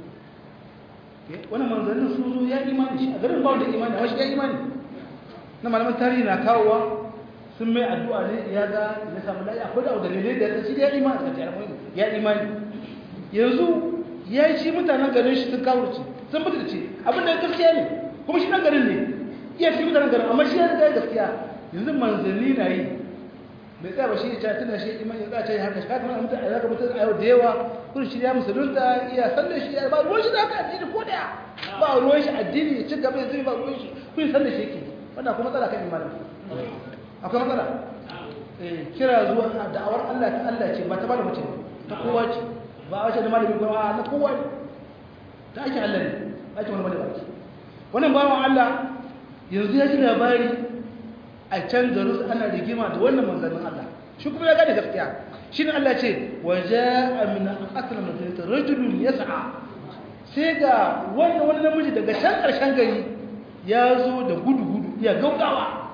wannan manzannin su zo ya imani shi a garin bawon da imani amma shi ya imani na malaman tarihi na kawowa sun mai addu'a ne ya ga ya samu lafiya akwai da dalilai da shi ya imani ya imani yanzu ya yi shi mutanen garin shi sun kawurci sun mutu da ce abin da ya gaskiya ne kuma shi ɗan garin ne iya shi mutanen garin amma shi ya zai gaskiya yanzu manzanni na yi mai tsaya ba shi ya ce tuna shi iman ya tsaye haka shi haka mutu a zaka mutu a yau da yawa kun shi ya musulunta iya sallar shi ba ruwan shi da haka addini ko daya ba ruwan shi addini ya ci gaba ya zai ba ruwan shi kun sallar shi yake wannan kuma matsala kan imanin akwai matsala kira zuwa da'awar Allah ta Allah ce ba ta ba da mace ta kowa ce ba a wace da malami ko a na kowa ne da ake Allah ne ake wani bane baki wannan bawan Allah yanzu ya ji labari a can garin ana rigima da wannan manzannin Allah shi kuma ya gane gaskiya shi ne Allah ce waja'a min aqsal madinati rajulun yas'a sai ga wannan wani namiji daga can karshen gari ya zo da gudu gudu ya gaugawa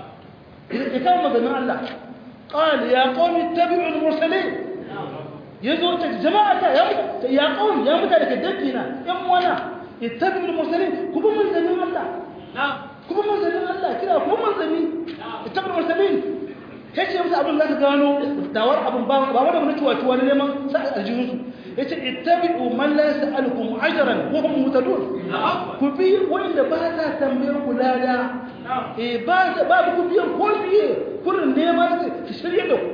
ya kawo manzannin Allah qala ya qawmi ittabi'u al-mursalin ya zo ta jama'a ta ya ƙaun ya muta daga daddina ‘yan wana ya tabi da musulun kuma manzannin Allah kuma manzannin Allah kira kuma manzanni ya tabi da musulun ya ce musu abin za ka gano dawar abin ba wadda wani cuwa-cuwa na neman sa aljihunsu ya ce ittabi umar la sa'alukum ajaran wa hum mutadun ku bi wanda ba sa tambayar ku lada eh ba ba ku biyan ko biye kurin neman su shirye da ku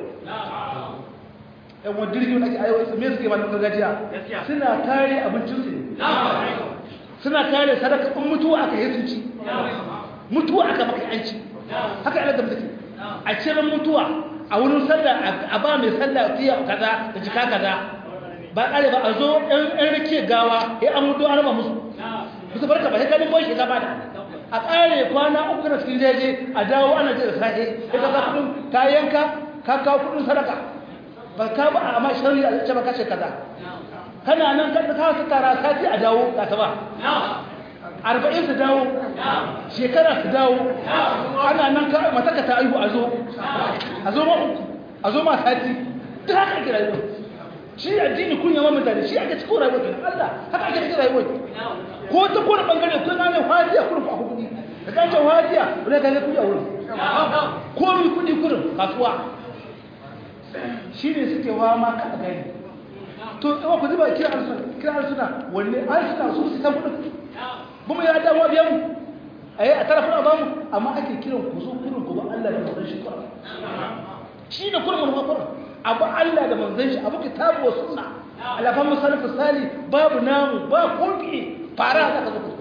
yan wani jirgin ake aiwa me suke ba na gargajiya suna kare abincinsu ne suna kare sadaka in mutuwa aka yi sunci mutuwa aka maka yanci haka yana da mutuki a cikin mutuwa a wurin sallah a ba mai sallah tiya kaza da jika kaza ba kare ba a zo yan rike gawa ya an mutu an raba musu musu barka ba sai kanin boshi ka bada a kare kwana uku na cikin jeje a dawo ana jira sahi ya ka kudin kayanka ka kawo kudin sadaka ba ka ba amma shari'a ce ba kace kaza kana nan ka ka su tara sati a dawo ka ta ba arba'in su dawo shekara su dawo ana nan ka mata ka ta aihu a zo a zo ma a zo ma sati duk haka ake rayuwa shi addini kun yawa mutane shi ake cikin rayuwa kenan Allah haka ake cikin rayuwa ko ta kowane bangare kun ga ne hadiya kurin ku kudi da kace hadiya wala ka ga kudi a wurin ko mi kudi kurin kasuwa shi ne suke fama ka a gani to yawa ku zuba kira arsuna kira arsuna wanne arsuna su su san kudin kuma ya dawo biyan mu a yi a tarafin abamu amma ake kiran ku zo kurin ku ba Allah da manzan shi kurin shi ne kurin manuwa kurin abu Allah da manzan shi abu kitabu wa sunna alafan musallafin sali babu namu ba kofi fara da ka zo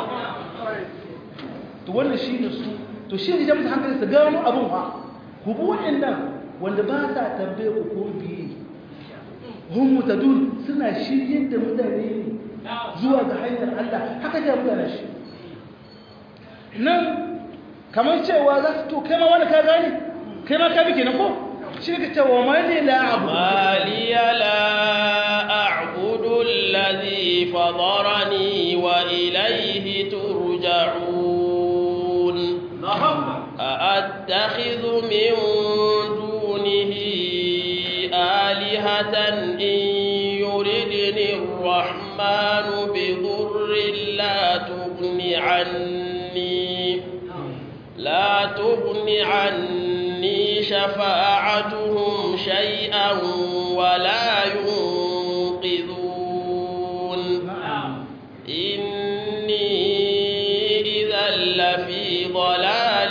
to wannan shi ne su to shi ne jami'in hankali su gano abin ha ku bi waɗannan wanda ba sa tambaye ku ko biye hun mutadun suna shiryar da mutane ne zuwa ga hanyar Allah haka da mutane shi nan kamar cewa za su to kai ma wani ka gane kai ma ka bi kenan ko shi ne ka ce wa mali la abu mali la a'budu alladhi fadarani wa ilayhi turja'un a'attakhidhu min آلهة إن يردني الرحمن بضر لا تغن عني لا تغن عني شفاعتهم شيئا ولا ينقذون إني إذا لفي ضلال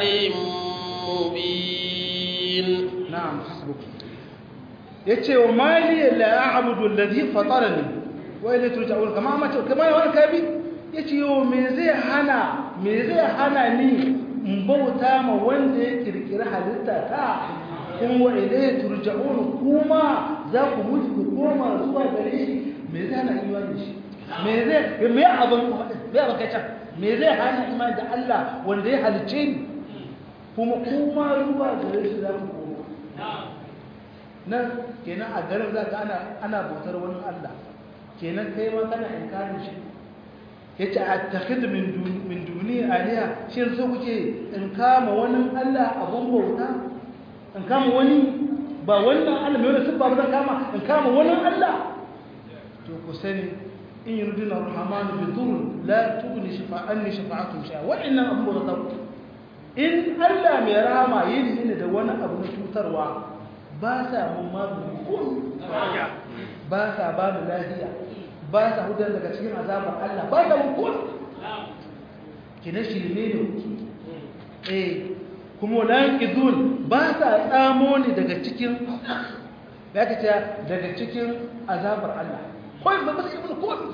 مبين. نعم حسبك. yace wa mali la a'budu alladhi fatarani wa ilayhi turja'un kama ma kama wani kabi yace yo me zai hana me zai hana ni in bauta ma wanda ya kirkira halitta ta kuma wa ilayhi turja'un kuma za ku mutu ku koma zuwa gare shi me zai hana imani shi me zai me abun me abun kai can me zai hana imani da Allah wanda ya halice ni kuma kuma zuwa gare shi za ku koma nan kenan a garin za ka ana ana bautar wani Allah kenan kai ma kana inkarin shi yace attakhid min min duni aliya shin so kuke in kama wani Allah abun bauta in kama wani ba wannan Allah mai wani siffa ba zan kama in kama wani Allah to ku sani in yuriduna rahman bi dhurr la tughni shafa'anni shafa'atum shay'a wa inna abu bauta in Allah mai rahama yin ne da wani abu na cutarwa ba sa mun magani ko ba sa ba mu lafiya ba sa hudar daga cikin azabar Allah ba sa mun ko kina shirme ne eh kuma lan kidun ba sa tsamo ne daga cikin ya kace daga cikin azabar Allah ko ba ba sai mun ko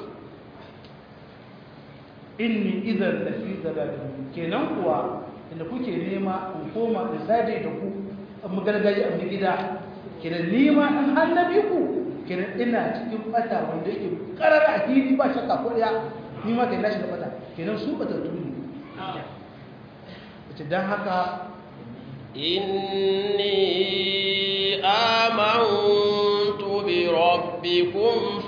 inni idan lafi dalalin kenan kuwa inda kuke nema in koma in sade da ku amma gargaji amma gida kenan nima in annabi ku kenan ina cikin bata wanda yake karara a fili ba shakka ko daya nima kai nashi da bata kenan su bata tuni ita dan haka inni amantu bi rabbikum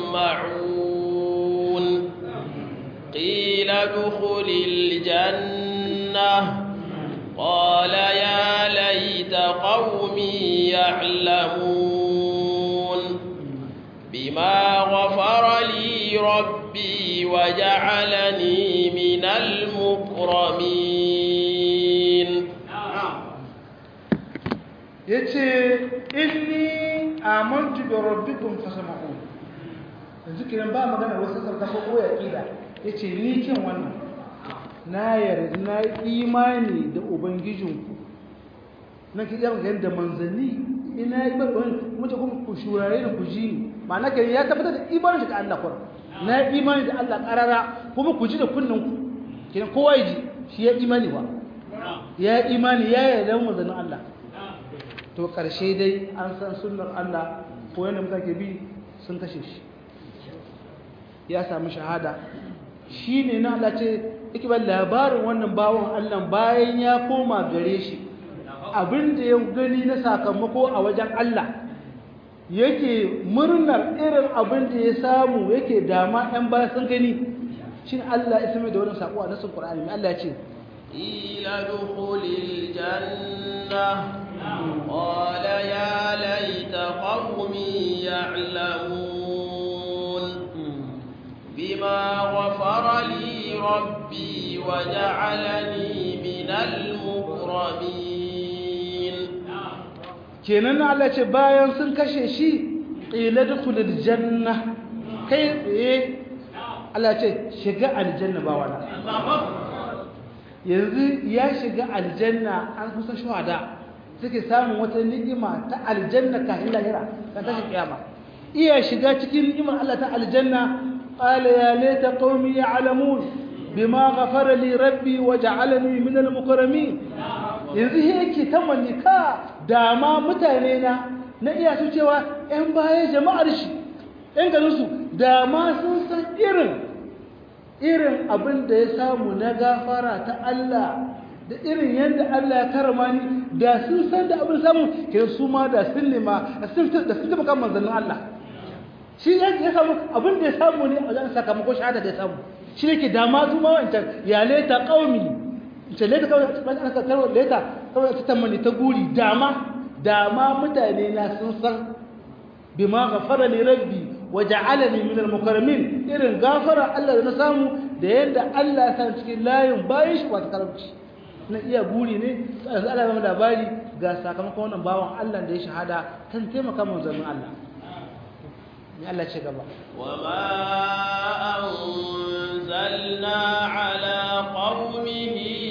fasma'un qila dukhulil jannah قال يا ليت قومي يعلمون بما غفر لي ربي وجعلني من المكرمين. yace inni amantu bi rabbikum fasma'un yanzu kiran ba magana wasu sarka ko ya kida yace ni kin wannan na yarda na imani da ubangijinku na ki yaba ga da manzanni ina yi babban mutu kuma ku shurare da ku ji ma'ana kai ya tabbatar da imanin da Allah kur na imani da Allah karara kuma ku ji da kunnan ku kin kowa ji shi ya imani ba ya imani ya yarda manzannin Allah to karshe dai an san sunnar Allah ko yanda mutake bi sun kashe shi ya samu shahada shine na Allah ce yake ba labarin wannan bawon Allah bayan ya koma gare shi abinda ya gani na sakamako a wajen Allah yake murnar irin abinda ya samu yake dama ɗan baya sun gani shin Allah ya sami da wannan sako a nasin Qur'ani mai Allah ya ce ila dukhulil janna qala ya laita qaumi ya'lamun bima ghafara li rabbi wa ja'alani minal mukramin. kenan Allah ce bayan sun kashe shi qila dukhulil janna kai tsaye Allah ce shiga aljanna ba wala yanzu ya shiga aljanna an kusa shuhada suke samun wata ni'ima ta aljanna kafin lahira kan tashi kiyama iya shiga cikin ni'imar Allah ta aljanna qala ya laita qaumi ya'lamun bima ghafara li rabbi wa ja'alani min al-mukarramin yanzu yake tamanni ka dama mutane na na iya su cewa ƴan baya jama'ar shi ƴan garin su dama sun san irin irin abin da ya samu na gafara ta Allah da irin yadda Allah ya karama ni da sun san da abin samu ke su ma da sun nema da sun da sun taɓa kan manzannin Allah shi ya samu abin da ya samu ne a wajen sakamakon shahada da ya samu shi ne ke dama su ma wancan ya leta ƙaumi ce leta kawai aka karwa leta kawai ta tamani ta guri dama dama mutane na sun san bima ghafara li rabbi waja'alani min al-mukarramin irin gafara Allah da na samu da yadda Allah ya san cikin layin bayan shi wata karamci na iya guri ne sai Allah ya ba labari ga sakamakon wannan bawan Allah da ya shahada kan taimaka mun zaman Allah ni Allah ce gaba wa ma anzalna ala qaumihi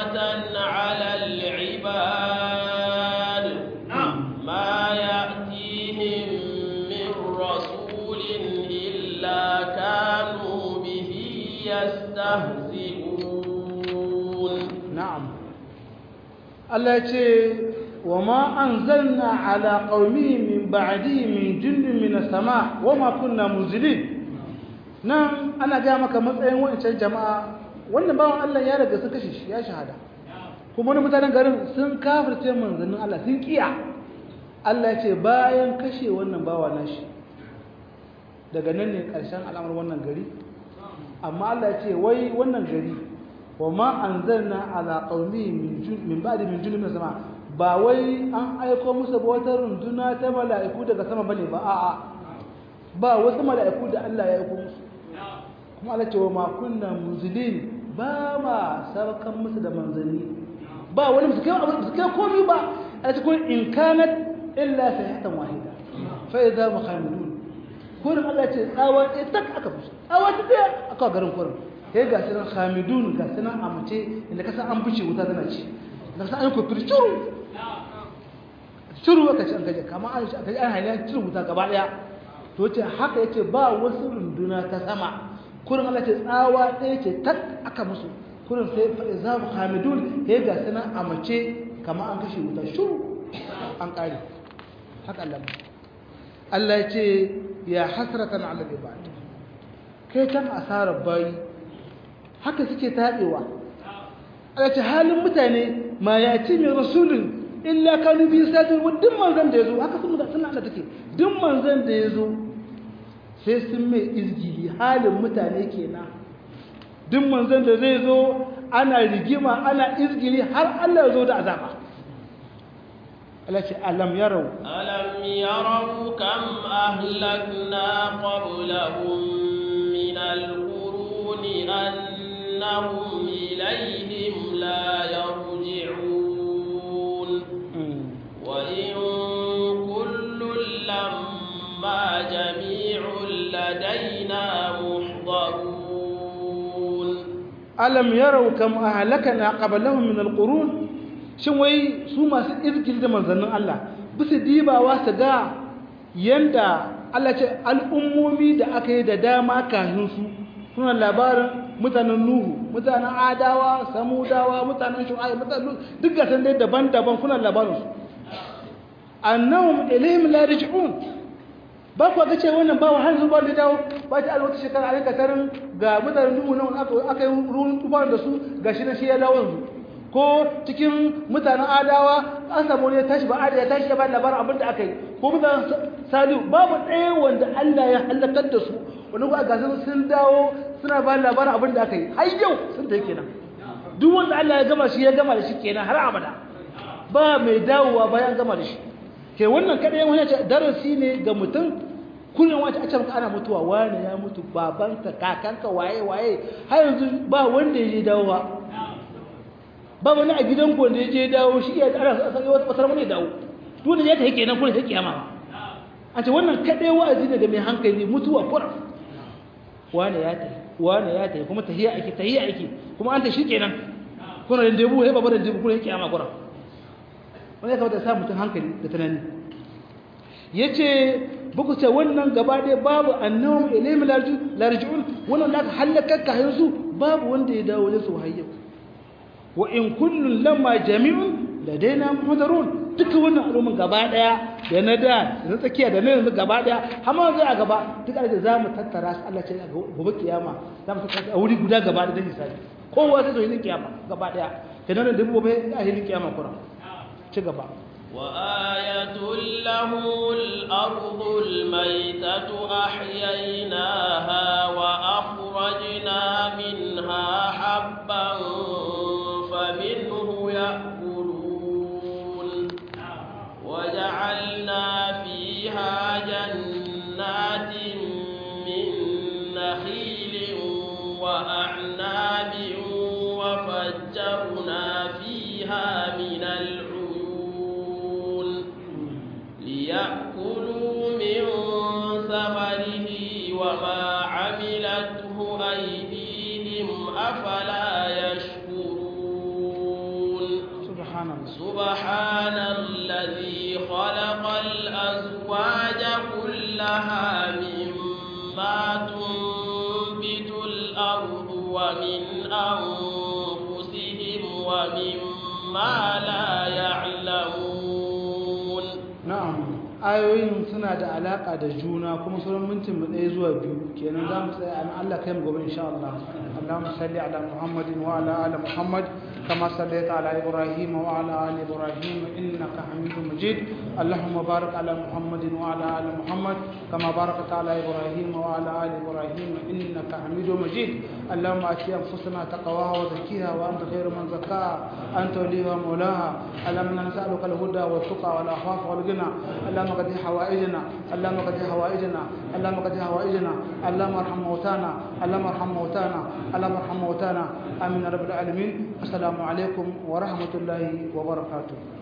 حسرة على العباد ما يأتيهم من رسول إلا كانوا به يستهزئون. نعم. الله يقول وما أنزلنا على قومه من بعده من جند من السماء وما كنا منزلين. نعم أنا جاء مك matsayin wancan jama'a wannan bawan Allah ya riga sun kashe shi ya shahada kuma wani mutanen garin sun kafirce manzannin Allah sun kiya Allah ya ce bayan kashe wannan bawa nashi daga nan ne karshen al'amarin wannan gari amma Allah ya ce wai wannan gari wama anzalna ala qaumi min jund min ba'di min jund min sama ba wai an aiko musu wata runduna ta mala'iku daga sama bane ba a'a ba wasu mala'iku da Allah ya aiko musu kuma Allah ce wa ma kunna munzilin ba ma sarkan musu da manzanni ba wani musu kai abu kai komai ba Allah ce kun in kanat illa sayhatan wahida fa idza mukhamidun kurin Allah ce tsawa ɗaya tak aka fushi tsawa ta ɗaya aka garin kurin sai ga sunan khamidun ga sunan amace inda kasan an fice wuta tana ci da kasan an ko fircuru curu aka ci an gaje kama an aka an hayya curu wuta gaba daya to ce haka yace ba wasu runduna ta sama kurin Allah ce tsawa ɗaya ce tak aka musu kurin sai fa izamu khamidun sai ga sunan amace kama an kashe wuta shuru an kare haka Allah Allah ya ce ya hasratan ala ibad kai tan asarar bayi haka suke tabewa Allah ce halin mutane ma ya ci min rasulun illa kanu bi sadin duk manzon da yazo haka sun suna Allah take duk manzon da yazo sai sun mai izgili halin mutane kenan duk manzon da zai zo ana rigima ana izgili har Allah ya zo da azaba Allah ce alam yarau alam yarau kam ahlakna qablahum min al-quruni annahum ilayhim la yarji'un wa in kullun lamma jami'un ladaina muhdarun alam yarau kam ahlakna qablahum min al-qurun shin wai su masu izgil da manzannin Allah bisa dibawa su ga yanda Allah ce al'ummomi da aka yi da dama kafin su suna labarin mutanen Nuhu mutanen Adawa Samudawa mutanen Shu'aib mutanen duk ga san dai daban-daban kuna labarin su annahum ilayhim la raj'un ba ku ga cewa wannan bawa har zuwa da dawo ba ta alwata shekara a rika tarin ga mutanen Nuhu nan aka yi ruwan tubar da su gashi na shi ya dawo yanzu ko cikin mutanen Adawa an samu ne tashi ba Ada ya tashi ya ba labarin abin da aka yi ko mutanen Salihu babu ɗaya wanda Allah ya halakar da su wani ko a gasar sun dawo suna ba labarin abin da aka yi har yau sun ta kenan duk wanda Allah ya gama shi ya gama da shi kenan har abada ba mai dawowa bayan gama da shi ke wannan kada yan wani darasi ne ga mutum kullum wata a can ana mutuwa wani ya mutu babanka kakanka waye waye har yanzu ba wanda ya je dawowa ba wani a gidan ku wanda ya je dawo shi ya ana sai wata fasar wani dawo to da ya ta yake nan kullum sai kiyama a ce wannan kadai wa'azi ne ga mai hankali mutuwa kura wani ya ta wani ya ta kuma tahiya ake tahiya ake kuma an ta shi kenan kuna da debu sai babar da debu kullum kiyama kura wani ya kamata ya sa mutum hankali da tunani yace buku ce wannan gaba ɗaya babu annahu ilayhim larji'un wannan da halaka ka yanzu babu wanda ya dawo da su hayya wa in kullun lamma jami'un ladaina muhdarun duka wannan al'umman gaba ɗaya da na da da tsakiya da na yanzu gaba ɗaya har ma zai a gaba duk da zamu tattara su Allah ce gobe kiyama zamu tattara a wuri guda gaba da hisabi kowa zai zo yin kiyama gaba ɗaya kenan da gobe a yin kiyama kuran ci gaba وآية لهم الأرض الميتة أحييناها وأخرجنا منها حبا فمنه يأكلون وجعلنا فيها جنات من نخيل وأعناب وفجرنا فيها من العيون ليأكلوا من ثمره وما عملته أيديهم أفلا يشكرون subhanallah سبحان الذي خلق الأزواج كلها مما تنبت الأرض ومن أنفسهم ومما لا يعلمون. na'am ayoyin suna da alaka da juna kuma sauran mintin mu ɗaya zuwa biyu kenan za mu tsaya an Allah kai mu gobe insha Allah Allahumma salli ala Muhammadin wa ala ali Muhammad kama sallaita ala Ibrahim wa ala ali Ibrahim innaka Hamidum Majid Allahumma barik ala Muhammadin wa ala ali Muhammad kama barakta ala Ibrahim wa ala ali Ibrahim innaka Hamidum Majid Allahumma ati anfusana taqwaha wa zakkiha wa anta khairu man zakkaha anta waliha mawlaha Allahumma nas'aluka al-huda wa tuqa wal afafa wal ghina اللهم قد حوائجنا اللهم قد حوائجنا اللهم قد حوائجنا اللهم ارحم موتانا اللهم ارحم موتانا اللهم ارحم موتانا امين رب العالمين السلام عليكم ورحمه الله وبركاته.